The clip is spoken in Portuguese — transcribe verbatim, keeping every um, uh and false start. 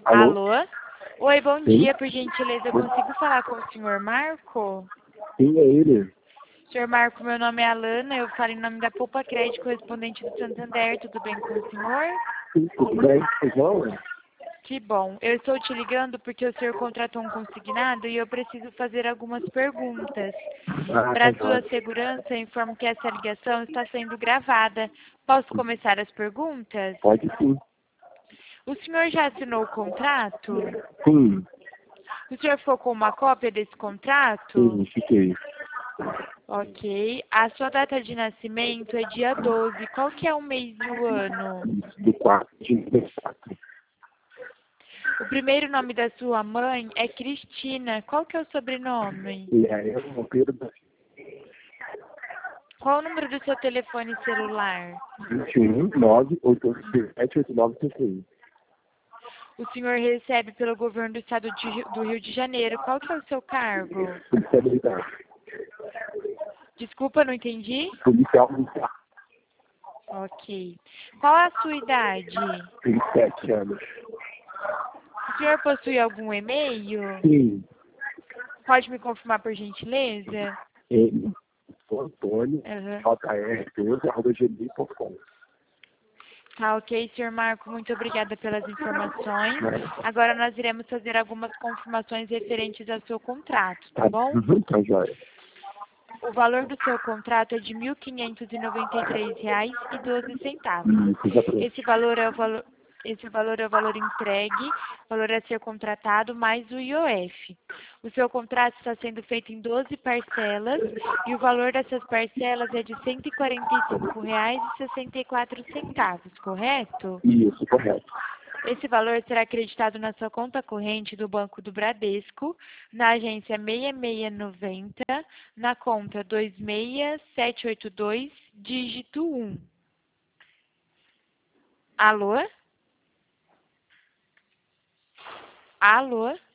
Alô? Alô? Oi, bom Sim? dia, por gentileza, eu consigo falar com o senhor Marco? Sim, é ele. Senhor Marco, meu nome é Alana, eu falo em nome da Poupa Crédito, correspondente do Santander, tudo bem com o senhor? Sim, tudo bem? João? Que bom. Eu estou te ligando porque o senhor contratou um consignado e eu preciso fazer algumas perguntas. Ah, Para tá sua jóia. segurança, eu informo que essa ligação está sendo gravada. Posso começar as perguntas? Pode sim. O senhor já assinou o contrato? Sim, O senhor ficou com uma cópia desse contrato? sim, fiquei. Ok. A sua data de nascimento é dia doze. Qual que é o mês e o ano? Do quarto de quatro. O primeiro nome da sua mãe é Cristina. Qual que é o sobrenome? E aí eu vou Pedro da Qual o número do seu telefone celular? vinte e um, nove, oito oito sete, oito nove cinco um. O senhor recebe pelo governo do estado de Rio- do Rio de Janeiro. Qual que é o seu cargo? Policial militar. Desculpa, não entendi? Policial militar. Ok. Qual a sua idade? Tem sete anos. O senhor possui algum e-mail? Sim, Pode me confirmar, por gentileza? ele, o Antônio, Aham. J R doze, arroba gmail ponto com. Tá ok, senhor Marco, muito obrigada pelas informações. Agora nós iremos fazer algumas confirmações referentes ao seu contrato, tá Tá, bom? uhum, tá jóia. O valor do seu contrato é de mil quinhentos e noventa e três reais e doze centavos. Isso, exatamente. Esse valor é o valor Esse valor é o valor entregue, o valor a ser contratado mais o I O F. O seu contrato está sendo feito em doze parcelas e o valor dessas parcelas é de cento e quarenta e cinco reais e sessenta e quatro centavos, correto? Isso, correto. Esse valor será acreditado na sua conta corrente do Banco do Bradesco, na agência seis seis nove zero, na conta dois seis sete oito dois, dígito um. Alô? Alô?